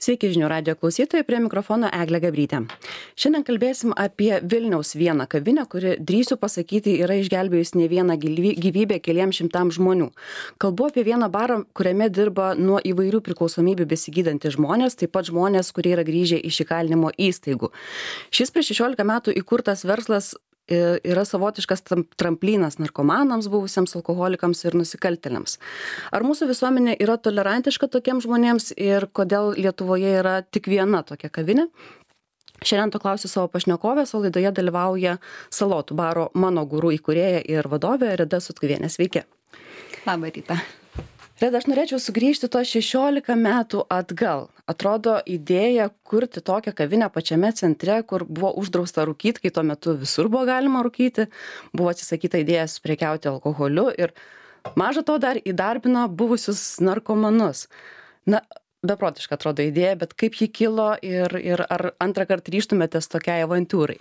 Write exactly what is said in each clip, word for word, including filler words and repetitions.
Sveiki žinių radijo klausytojai, prie mikrofono Eglė Gabrytė. Šiandien kalbėsim apie Vilniaus vieną kavinę, kuri, drįsiu pasakyti, yra išgelbėjus ne vieną gyvybę keliems šimtams žmonių. Kalbu apie vieną barą, kuriame dirba nuo įvairių priklausomybių besigydantys žmonės, taip pat žmonės, kurie yra grįžę iš įkalinimo įstaigų. Šis prieš šešiolika metų įkurtas verslas yra savotiškas tramplynas narkomanams, buvusiems alkoholikams ir nusikaltėliams. Ar mūsų visuomenė yra tolerantiška tokiems žmonėms ir kodėl Lietuvoje yra tik viena tokia kavinė? Šiandien to klausiu savo pašnekovės, o laidoje dalyvauja Salotų baro Mano Guru įkūrėja ir vadovė Reda Sutkuvienė. Sveiki. Labą rytą. Reda, aš norėčiau sugrįžti to šešiolika metų atgal. Atrodo, idėja kurti tokią kavinę pačiame centre, kur buvo uždrausta rūkyti, kai tuo metu visur buvo galima rūkyti, buvo atsisakyta idėjas prekiauti alkoholiu ir maža to dar įdarbino buvusius narkomanus. Na, beprotiška atrodo idėja, bet kaip ji kilo ir, ir ar antrą kartą ryžtumėtės tokiai avantūrai?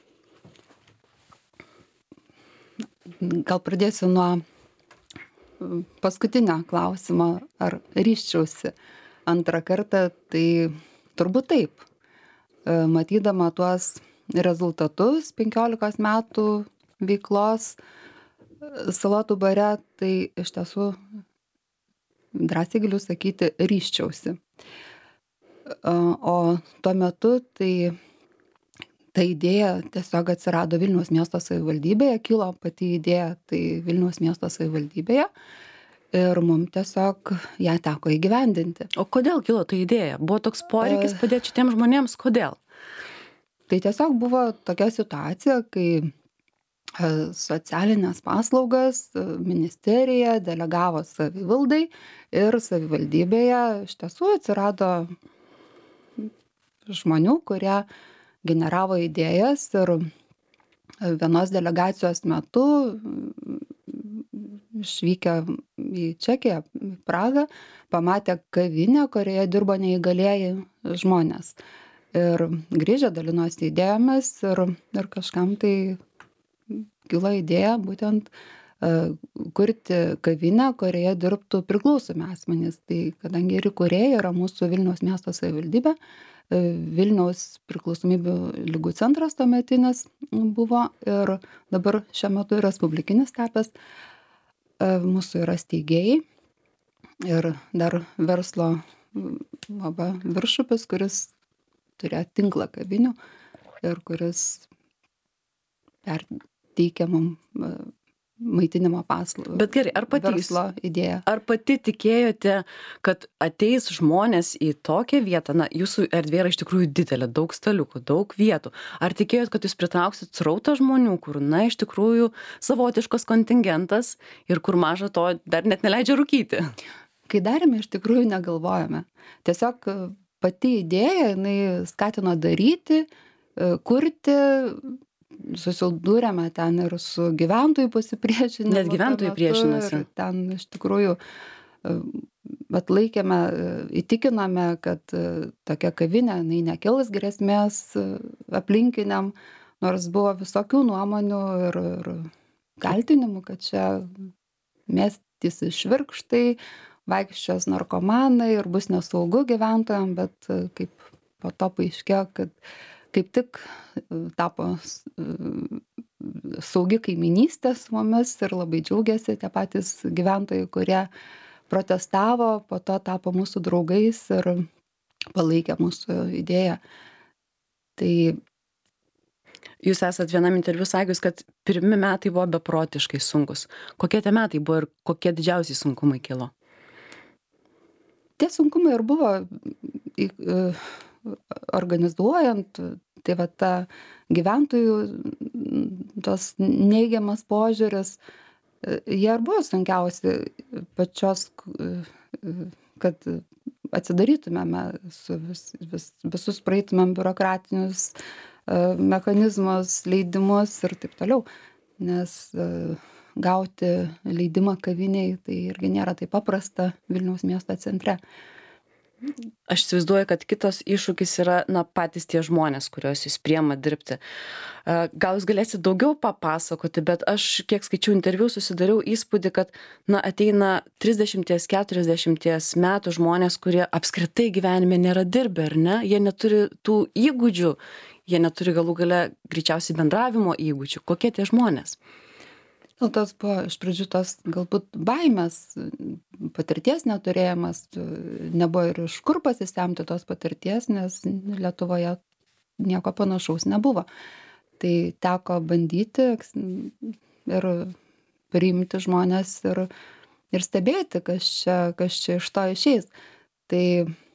Gal pradėsiu nuo paskutinio klausimo, ar ryžčiausi antrą kartą, tai turbūt taip. Matydama tuos rezultatus penkiolikos metų veiklos Salotų bare, tai iš tiesų drąsiai galiu sakyti, ryžčiausi. O tuo metu tai ta idėja tiesiog atsirado Vilniaus miesto savivaldybėje, kilo pati idėja tai Vilniaus miesto savivaldybėje ir mums tiesiog ją teko įgyvendinti. O kodėl kilo ta idėja? Buvo toks poreikis padėti šitiems žmonėms? Kodėl? Tai tiesiog buvo tokia situacija, kai socialinės paslaugas ministerija delegavo savivaldai ir savivaldybėje iš tiesų atsirado žmonių, kurie generavo idėjas ir vienos delegacijos metu išvykę į Čekiją, į Pragą, pamatė kavinę, kurioje dirbo neįgalieji žmonės. Ir grįžę dalinosi idėjomis ir, ir kažkam tai kilo idėja būtent uh, kurti kavinę, kurioje dirbtų priklausomi asmenys. Tai kadangi ir įkūrėja yra mūsų Vilniaus miesto savivaldybė, Vilniaus priklausomybių ligų centras tuometinis buvo ir dabar šiuo metu respublikinis tapęs. Mūsų yra steigėjai ir dar verslo va, viršupis, kuris turėjo tinklą kavinių ir kuris perteikia mum maitinimo paslaugą. Bet gerai, ar pati, verslo idėja. Ar pati tikėjote, kad ateis žmonės į tokią vietą, na, jūsų erdvė yra iš tikrųjų didelė, daug staliukų, daug vietų. Ar tikėjot, kad jūs pritrauksit srautą žmonių, kur, na, iš tikrųjų savotiškas kontingentas ir kur maža to dar net neleidžia rūkyti? Kai darėme, iš tikrųjų negalvojame. Tiesiog pati idėja, jinai skatino daryti, kurti, susidūrėme ten ir su gyventojų pasipriešinimu. Net gyventojai priešinosi. Ten iš tikrųjų atlaikėme, įtikiname, kad tokia kavinė jinai nekils grėsmės aplinkiniam, nors buvo visokių nuomonių ir, ir kaltinimų, kad čia mėtysis švirkštai, vaikščios narkomanai ir bus nesaugu gyventojam, bet kaip po to paaiškėjo, kad kaip tik tapo saugi kaimynystė su mumis ir labai džiaugiasi tie patys gyventojai, kurie protestavo, po to tapo mūsų draugais ir palaikė mūsų idėją. Tai jūs esat vienam interviu sakius, kad pirmi metai buvo beprotiškai sunkus. Kokie tie metai buvo ir kokie didžiausiai sunkumai kilo? Tie sunkumai ir buvo organizuojant, tai va ta gyventojų tos neigiamas požiūris, jie ir buvo sunkiausi pačios, kad atsidarytumėme su vis, vis, visus praeitumėm biurokratinius mechanizmus, leidimus ir taip toliau, nes gauti leidimą kaviniai tai irgi nėra taip paprasta Vilniaus miesto centre. Aš įsivaizduoju, kad kitas iššūkis yra, na, patys tie žmonės, kuriuos jūs priema dirbti. A, Gal jūs galėsite daugiau papasakoti, bet aš, kiek skaičiau interviu, susidariau įspūdį, kad, na, ateina trisdešimties keturiasdešimties metų žmonės, kurie apskritai gyvenime nėra dirbę, ar ne? Jie neturi tų įgūdžių, jie neturi galų gale greičiausiai bendravimo įgūdžių. Kokie tie žmonės? Gal tas buvo iš pradžių tos galbūt baimės, patirties neturėjimas, nebuvo ir iš kur pasisemti tos patirties, nes Lietuvoje nieko panašaus nebuvo. Tai teko bandyti eks- ir priimti žmonės ir, ir stebėti, kas čia, kas čia iš to išeis. Tai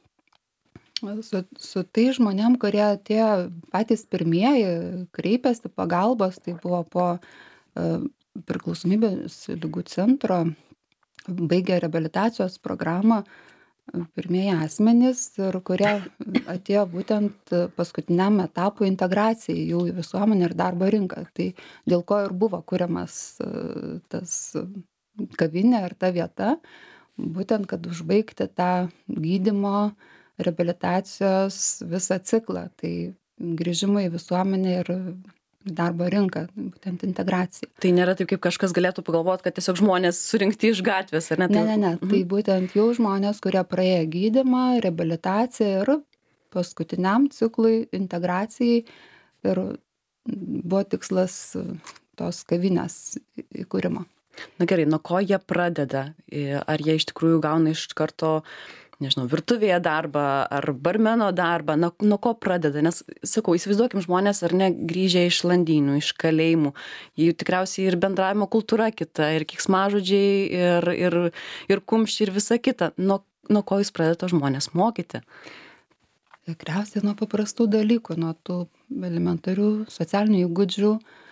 su, su tai žmonėm, kurie atėjo patys pirmieji, kreipėsi pagalbos, tai buvo po e, priklausomybės ligų centro, baigė reabilitacijos programą e, pirmieji asmenys ir kurie atėjo būtent paskutiniam etapui integracijai jau į visuomenę ir darbo rinką. Tai dėl ko ir buvo kuriamas e, tas kavinė ir ta vieta, būtent kad užbaigti tą gydymo, reabilitacijos visą ciklą. Tai grįžimai į visuomenę ir darbo rinką, būtent integracija. Tai nėra taip, kaip kažkas galėtų pagalvoti, kad tiesiog žmonės surinkti iš gatvės, ar ne? Ne, ne, ne. Tai būtent jau žmonės, kurie praėjo gydymą, reabilitaciją ir paskutiniam ciklui, integracijai. Ir buvo tikslas tos kavinės įkūrimo. Na gerai, nuo ko jie pradeda? Ar jie iš tikrųjų gauna iš karto, nežinau, virtuvėje darbą ar barmeno darbą? Nuo, nuo ko pradeda? Nes, sakau, įsivaizduokim žmonės, ar ne, grįžę iš landynų, iš kalėjimų. Jų tikriausiai ir bendravimo kultūra kita, ir keiksmažodžiai, ir, ir, ir kumščiai, ir visa kita. Nuo, nuo ko jūs pradedate žmonės mokyti? Tikriausiai nuo paprastų dalykų, nuo tų elementarių socialinių įgūdžių.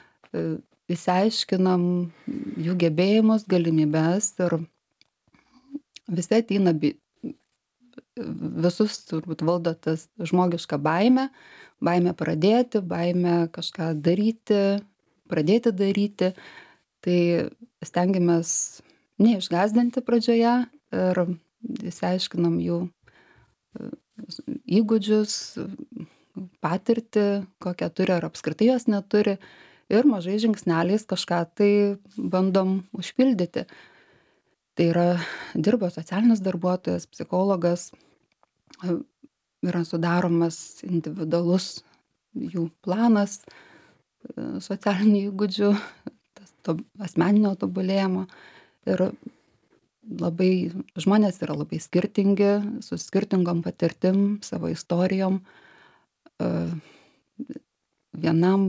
Įsiaiškinam jų gebėjimus, galimybes ir visi ateina, visus turbūt valdo tas žmogiška baimė, baimė pradėti, baimė kažką daryti, pradėti daryti. Tai stengiamės neišgąsdinti pradžioje ir įsiaiškinam jų įgūdžius, patirtį, kokią turi ar apskritai jos neturi. Ir mažai žingsneliais kažką tai bandom užpildyti. Tai yra, dirba socialinis darbuotojas, psichologas, yra sudaromas individualus jų planas socialinių įgūdžių, tas to, asmeninio tobulėjimo. Ir labai, žmonės yra labai skirtingi, su skirtingom patirtim, savo istorijom. Vienam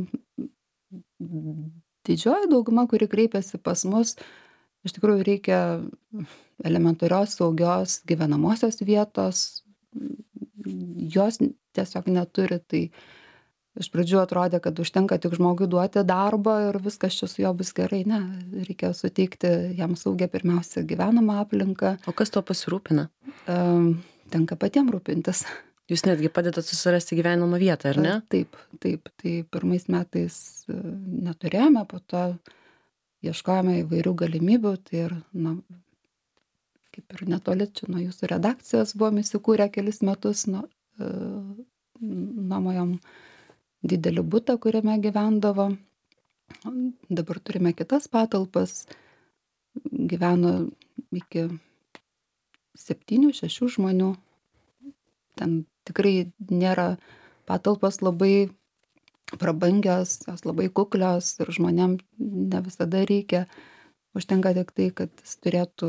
didžioji dauguma, kuri kreipiasi pas mus, iš tikrųjų reikia elementarios, saugios gyvenamosios vietos, jos tiesiog neturi. Tai iš pradžių atrodė, kad užtenka tik žmogui duoti darbą ir viskas čia su juo bus gerai. Ne, reikia suteikti jam saugią pirmiausia gyvenamą aplinką. O kas to pasirūpina? Tenka patiem rūpintis. Jūs netgi padedat susirasti gyvenamą vietą, ar ne? Taip, taip. Tai pirmais metais neturėjome, po to ieškojame įvairių galimybių. Tai ir, na, kaip ir netoli čia nuo jūsų redakcijos buvom įsikūrę kelis metus, nu, nuomojom didelį butą, kuriame gyvendavo. Dabar turime kitas patalpas. Gyveno iki septynių, šešių žmonių. Ten tikrai nėra patalpos labai prabangios, jos labai kuklios ir žmonėm ne visada reikia. Užtenka tik tai, kad jis turėtų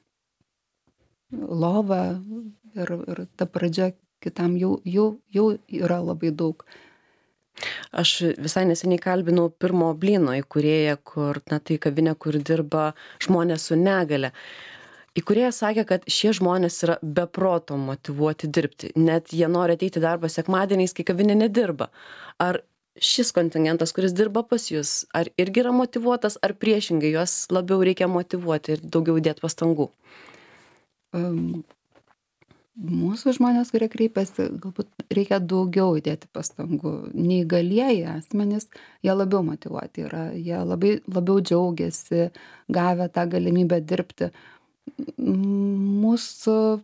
lovą ir, ir ta pradžia kitam jau, jau, jau yra labai daug. Aš visai neseniai kalbinau Pirmo blyno įkūrėją, kur, na, tai kavinė, kur dirba žmonės su negale. Įkūrėjas sakė, kad šie žmonės yra be proto motyvuoti dirbti. Net jie nori ateiti į darbą sekmadieniais, kai kavinė nedirba. Ar šis kontingentas, kuris dirba pas jūs, ar irgi yra motyvuotas, ar priešingai juos labiau reikia motyvuoti ir daugiau dėti pastangų? Um, mūsų žmonės, kurie kreipiasi, galbūt reikia daugiau įdėti pastangų. Neįgalieji asmenys, jie labiau motyvuoti yra. Jie labai, labiau džiaugiasi, gavę tą galimybę dirbti. Mūsų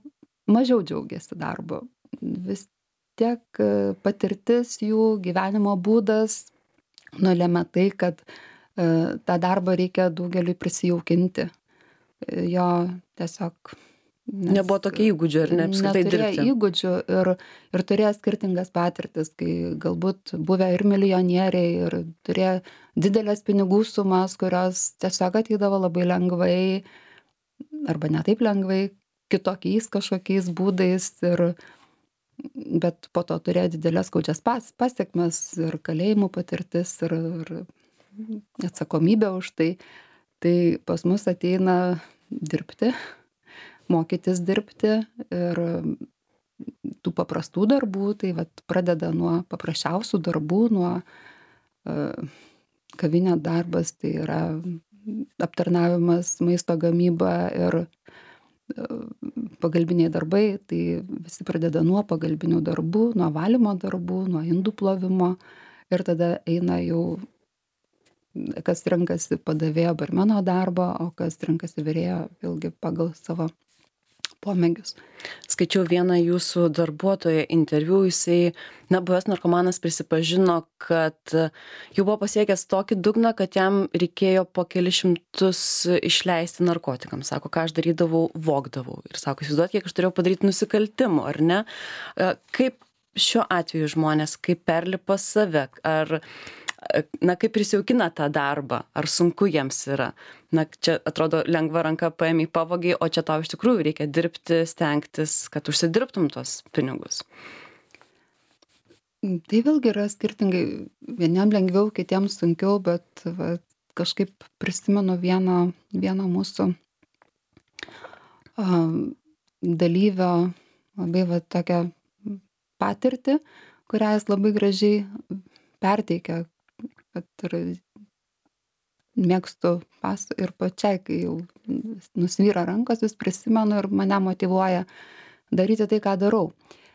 mažiau džiaugiasi darbu. Vis tiek e, patirtis jų gyvenimo būdas nulėmė tai, kad e, tą darbą reikia daugeliui prisijaukinti. E, Jo tiesiog nes Nebuvo tokio įgūdžio, ar ne, apskritai neturėjo dirbti? įgūdžių ir, ir turėjo skirtingas patirtis, kai galbūt buvę ir milijonieriai, ir turėjo didelės pinigų sumas, kurios tiesiog ateidavo labai lengvai, arba ne taip lengvai, kitokiais kažkokiais būdais, ir, bet po to turėjo didelės skaudžias pas, pasiekmes ir kalėjimų patirtis, ir, ir atsakomybė už tai. Tai pas mus ateina dirbti, mokytis dirbti ir tų paprastų darbų, tai vat pradeda nuo paprasčiausių darbų, nuo uh, kavinė darbas, tai yra aptarnavimas, maisto gamyba ir uh, pagalbiniai darbai, tai visi pradeda nuo pagalbinių darbų, nuo valymo darbų, nuo indų plovimo, ir tada eina jau kas renkasi padavėjo barmeno darbą, o kas renkasi virėjo vėlgi pagal savo pomėgius. Skaičiau vieną jūsų darbuotojo interviu, jisai, na, buvęs narkomanas prisipažino, kad jau buvo pasiekęs tokį dugną, kad jam reikėjo po kelis šimtus išleisti narkotikams. Sako, ką aš darydavau, vogdavau. Ir sako, įsivaizduot, kiek aš turėjau padaryti nusikaltimų, ar ne? Kaip šiuo atveju žmonės, kaip perlipa save, ar na, kaip prisijaukina tą darbą, ar sunku jiems yra. Na, čia atrodo lengva ranka paėmė pavogiai, o čia tau iš tikrųjų reikia dirbti, stengtis, kad užsidirbtum tos pinigus. Tai vėlgi yra skirtingai, vieniem lengviau, kitiems sunkiau, bet va, kažkaip prisimenu vieną, vieną mūsų um, dalyvio labai va, tokią patirtį, kurią jis labai gražiai perteikia, kad ir mėgstu pas ir pačiai, kai jau nusvyra rankos, vis prisimenu ir mane motyvuoja daryti tai, ką darau.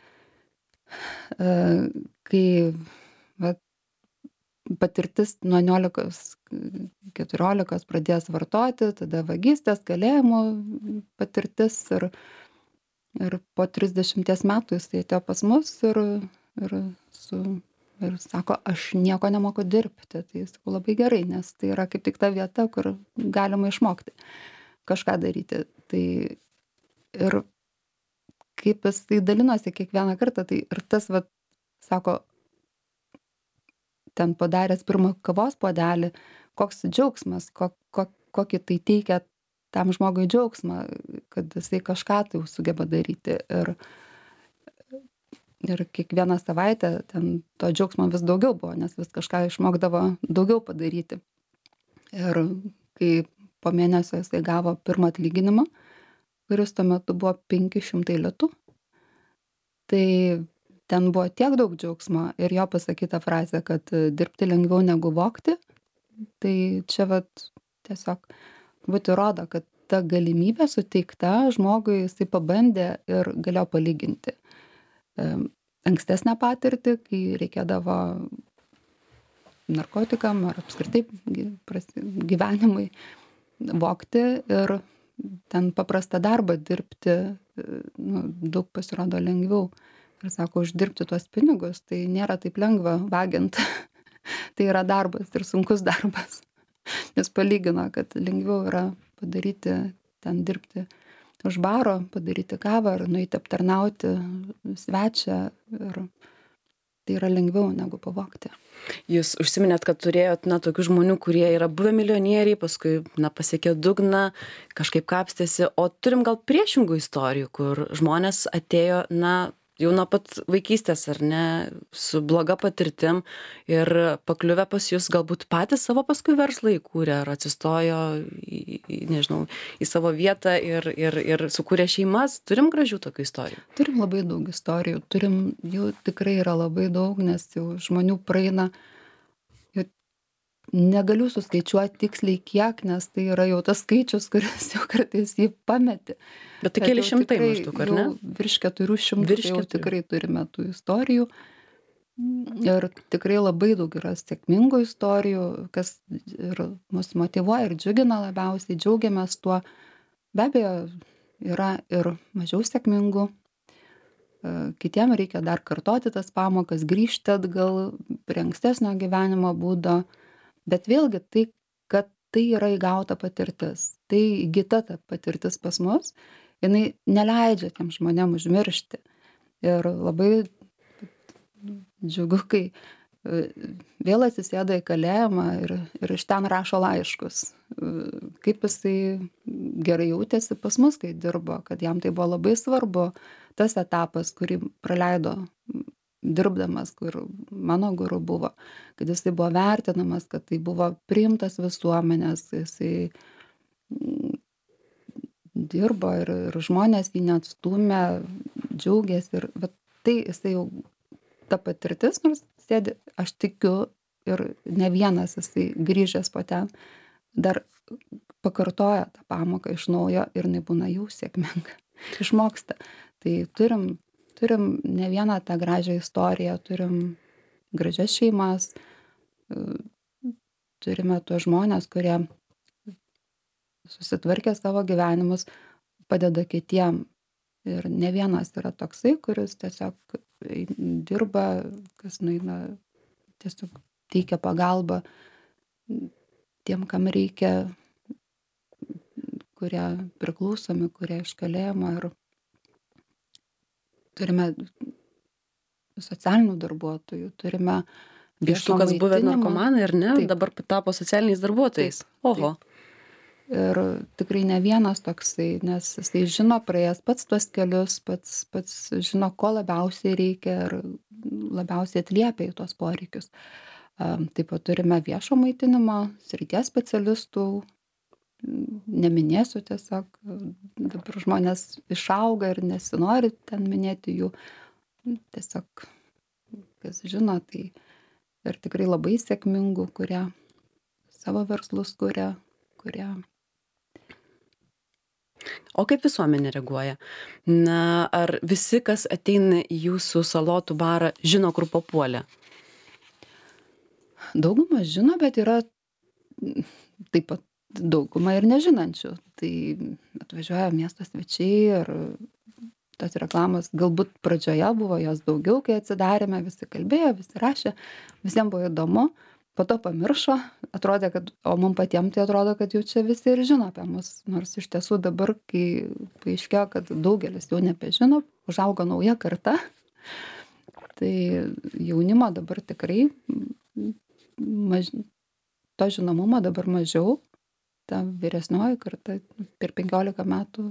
Kai va, patirtis nuo niolikos keturiolikos pradėjęs vartoti, tada vagystės, kalėjimų patirtis, ir, ir po trisdešimties metų jis atėjo pas mus ir, ir su ir sako, aš nieko nemoku dirbti. Tai sakau, labai gerai, nes tai yra kaip tik ta vieta, kur galima išmokti kažką daryti. Tai ir kaip jis tai dalinosi kiekvieną kartą, tai ir tas, va, sako, ten padaręs pirmą kavos puodelį, koks džiaugsmas, ko, ko, kokį tai teikia tam žmogui džiaugsmą, kad jisai kažką tai sugeba daryti. Ir Ir kiekvieną savaitę ten to džiaugsmo vis daugiau buvo, nes vis kažką išmokdavo daugiau padaryti. Ir kai po mėnesio jisai gavo pirmą atlyginimą, kuris tuo metu buvo penki šimtai litų, tai ten buvo tiek daug džiaugsmo ir jo pasakyta frazė, kad dirbti lengviau negu vogti, tai čia vat tiesiog būti rodo, kad ta galimybė suteikta žmogui, jisai pabandė ir galėjo palyginti ankstesnę patirtį, kai reikėdavo narkotikam ar apskritai gyvenimui vogti ir ten paprastą darbą dirbti, nu, daug pasirodo lengviau. Ir sako, uždirbti tuos pinigus, tai nėra taip lengva vagiant. Tai yra darbas ir sunkus darbas. Nes palygino, kad lengviau yra padaryti, ten dirbti už baro, padaryti kavą ar nueiti aptarnauti svečią, ir tai yra lengviau negu pavogti. Jūs užsiminėt, kad turėjot, na, tokių žmonių, kurie yra buvę milijonieriai, paskui, na, pasiekė dugną, kažkaip kapstėsi, o turim gal priešingų istorijų, kur žmonės atėjo, na, jau nuo pat vaikystės, ar ne, su bloga patirtim ir pakliuvę pas jūs galbūt patys savo paskui verslą įkūrė, ar atsistojo į, į, nežinau, į savo vietą ir, ir, ir sukūrė šeimas. Turim gražių tokių istorijų? Turim labai daug istorijų, turim, jų tikrai yra labai daug, nes jau žmonių praeina, jau negaliu suskaičiuoti tiksliai kiek, nes tai yra jau tas skaičius, kuris jau kartais jį pameti. Bet tai keli šimtai maždaug, ar ne? Virš keturių šimtų jau tikrai turime tų istorijų. Ir tikrai labai daug yra sėkmingų istorijų, kas ir mus motyvuoja ir džiugina labiausiai, džiaugiamės tuo. Be abejo, yra ir mažiau sėkmingų kitiem reikia dar kartoti tas pamokas, grįžti atgal prie ankstesnio gyvenimo būdo. Bet vėlgi tai, kad tai yra įgauta patirtis, tai įgyta ta patirtis pas mus, jinai neleidžia tiem žmonėm užmiršti. Ir labai džiugu, kai vėl atsisėda į kalėjimą ir, ir iš ten rašo laiškus. Kaip jisai gerai jautėsi pas mus, kai dirbo, kad jam tai buvo labai svarbu, tas etapas, kurį praleido dirbdamas, kur mano guru buvo, kad jisai buvo vertinamas, kad tai buvo priimtas visuomenės, jisai dirbo ir, ir žmonės jį neatstūmė, džiaugiasi ir bet tai jisai jau ta patirtis, nors sėdi, aš tikiu ir ne vienas jisai grįžęs po ten, dar pakartoja tą pamoką iš naujo ir jinai būna jau sėkminga, išmoksta. Tai turim, turim ne vieną tą gražią istoriją, turim gražias šeimas, turime tuos žmonės, kurie susitvarkė savo gyvenimus, padeda kitiem. Ir ne vienas yra toksai, kuris tiesiog dirba, kas nueina, tiesiog teikia pagalbą tiem, kam reikia, kurie priklausomi, kurie iš kalėjimo. Ir turime socialinių darbuotojų, turime Iš tų, kas buvę narkomanai, ar ne, taip, dabar tapo socialiniais darbuotojais. Taip, Oho. Taip. Ir tikrai ne vienas toksai, nes jisai žino praėjęs pats tuos kelius, pats, pats žino, ko labiausiai reikia ir labiausiai atliepia į tuos poreikius. Taip pat turime viešo maitinimo srities specialistų, neminėsiu tiesiog, dabar žmonės išauga ir nesinori ten minėti jų, tiesiog kas žino, tai ir tikrai labai sėkmingų, kurie savo verslus kuria, kurie. O kaip visuomenė reaguoja? Na, ar visi, kas ateina į jūsų salotų barą, žino, kur papuolė? Dauguma žino, bet yra taip pat dauguma ir nežinančių. Tai atvažiuoja miesto svečiai ir tos reklamos galbūt pradžioje buvo jos daugiau, kai atsidarėme, visi kalbėjo, visi rašė, visiems buvo įdomu. Po to pamiršo, atrodė, kad, o mums patiems tai atrodo, kad jau čia visi ir žino apie mus. Nors iš tiesų dabar, kai paaiškėjo, kad daugelis jau nebežino, užaugo nauja karta, tai jaunimo dabar tikrai maž... to žinomumo dabar mažiau. Ta vyresnioji karta per penkiolika metų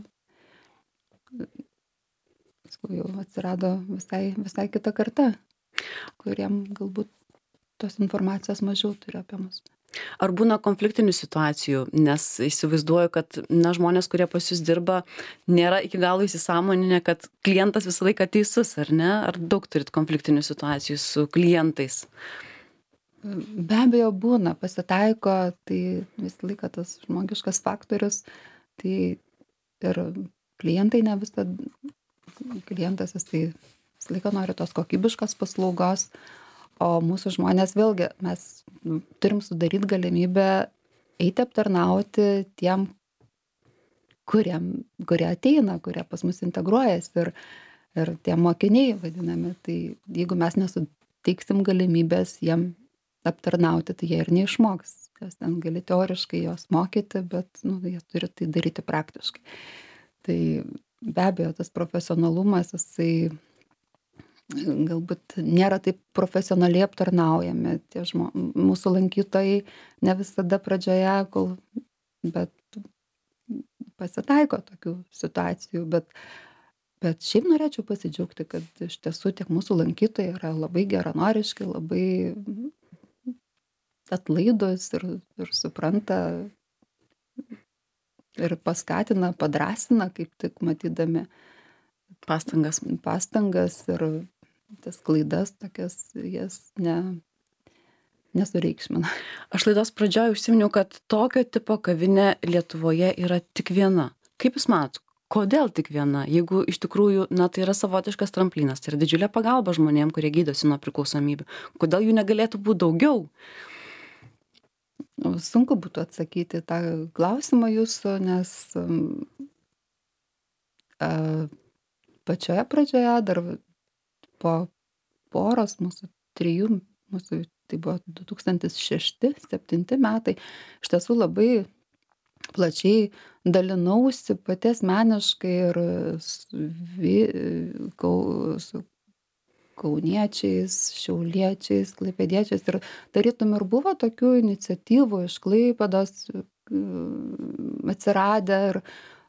jau atsirado visai, visai kita karta, kuriem galbūt tos informacijos mažiau turi apie mus. Ar būna konfliktinių situacijų, nes įsivaizduoju, kad na, žmonės, kurie pas jūs dirba, nėra iki galo įsisąmoninę, kad klientas visą laiką teisus, ar ne? Ar daug turit konfliktinių situacijų su klientais? Be abejo būna, pasitaiko, tai visą laiką tas žmogiškas faktorius, tai ir klientai ne visą, klientas jisai visą laiką nori tos kokybiškos paslaugos, o mūsų žmonės vėlgi, mes turim sudaryti galimybę eiti aptarnauti tiem, kuriem, kurie ateina, kurie pas mus integruojasi ir, ir tie mokiniai vadinami. Tai jeigu mes nesuteiksim galimybės jiem aptarnauti, tai jie ir neišmoks. Nes ten gali teoriškai jos mokyti, bet nu, jie turi tai daryti praktiškai. Tai be abejo, tas profesionalumas, jisai galbūt nėra taip profesionaliai aptarnaujami tie žmo, mūsų lankytojai ne visada pradžioje, kol, bet pasitaiko tokių situacijų, bet, bet šiaip norėčiau pasidžiaugti, kad iš tiesų tiek mūsų lankytojai yra labai geranoriški, labai atlaidus ir, ir supranta ir paskatina, padrasina, kaip tik matydami pastangas, pastangas ir tas klaidas tokias, jas ne, nesureikšmina. Aš laidos pradžioje užsiminiau, kad tokio tipo kavinė Lietuvoje yra tik viena. Kaip jūs matot, kodėl tik viena? Jeigu iš tikrųjų, na, tai yra savotiškas tramplinas, tai yra didžiulė pagalba žmonėm, kurie gydosi nuo priklausomybių. Kodėl jų negalėtų būti daugiau? Sunku būtų atsakyti tą klausimą jūsų, nes uh, pačioje pradžioje, dar po poros mūsų trijų, mūsų tai buvo du tūkstantis šešti septinti metai, iš tiesų labai plačiai dalinausi pati asmeniškai ir su, vi, kau, su kauniečiais, šiauliečiais, klaipėdiečiais ir tarytum ir buvo tokių iniciatyvų iš Klaipėdos atsiradę ir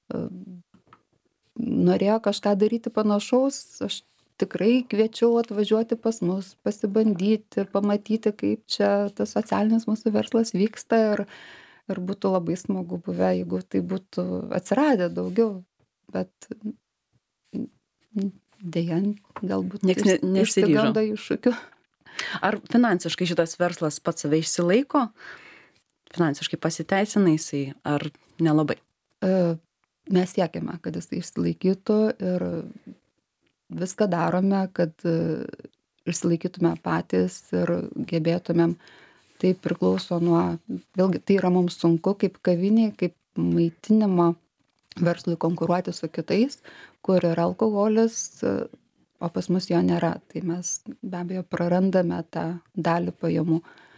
norėjo kažką daryti panašaus. Aš tikrai kviečiau atvažiuoti pas mus, pasibandyti, pamatyti, kaip čia tas socialinis mūsų verslas vyksta ir, ir būtų labai smagu buvę, jeigu tai būtų atsiradę daugiau, bet deja, galbūt nieks ne, nesiryžo iššūkių. Ar finansiškai šitas verslas pats save išsilaiko? Finansiškai pasiteisina jisai, ar nelabai? Mes siekiame, kad jisai išsilaikytų ir viską darome, kad išsilaikytume patys ir gebėtumėm. Tai priklauso nuo, vėlgi tai yra mums sunku kaip kaviniai, kaip maitinimo verslui konkuruoti su kitais, kur yra alkoholis, o pas mus jo nėra. Tai mes be abejo prarandame tą dalį pajamų.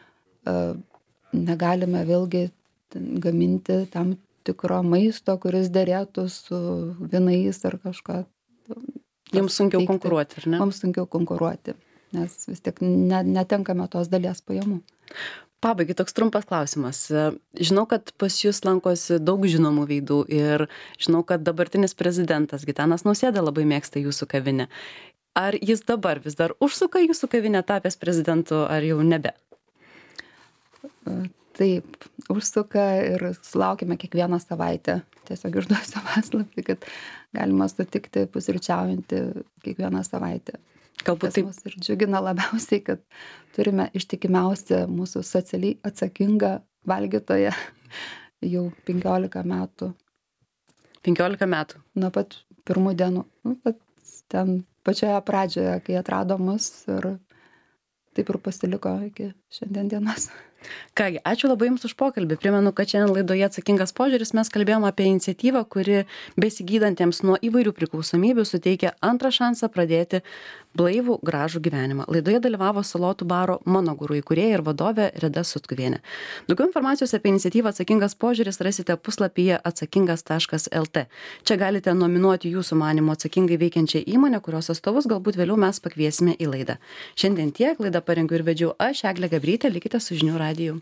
Negalime vėlgi gaminti tam tikro maisto, kuris derėtų su vynais ar kažką. Jums sunkiau teikti. konkuruoti, ar ne? Mums sunkiau konkuruoti, nes vis tiek ne, netenkame tos dalies pajamų. Pabaigai toks trumpas klausimas. Žinau, kad pas jūs lankosi daug žinomų veidų ir žinau, kad dabartinis prezidentas Gitanas Nausėda labai mėgsta jūsų kavinę. Ar jis dabar vis dar užsuka jūsų kavinę tapęs prezidentu, ar jau nebe? Taip, užsuka ir sulaukime kiekvieną savaitę. Tiesiog išduosiu paslaptį, kad galima sutikti pusryčiaujantį kiekvieną savaitę. Galbūt taip. Mus ir džiugina labiausiai, kad turime ištikimiausią mūsų socialiai atsakingą valgytoją jau penkiolika metų. penkiolika metų? Nuo pat pirmų dienų. Nu, pat ten pačioje pradžioje, kai atrado mus ir taip ir pasiliko iki šiandien dienos. Kągi, ačiū labai Jums už pokalbį. Primenu, kad šiandien laidoje Atsakingas požiūris mes kalbėjome apie iniciatyvą, kuri besigydantiems nuo įvairių priklausomybių suteikia antrą šansą pradėti blaivų, gražų gyvenimą. Laidoje dalyvavo Salotų baro Mano Guru įkūrėja ir vadovė Reda Sutkuvienė. Daugiau informacijos apie iniciatyvą Atsakingas požiūris rasite puslapyje atsakingas taškas lt. Čia galite nominuoti jūsų manymu atsakingai veikiančią įmonę, kurios atstovus galbūt vėliau mes pakviesime į laidą. Šiandien tiek, laidą parengiau ir vedžiau aš, Eglė Gabrytė, likite su žinių radiju.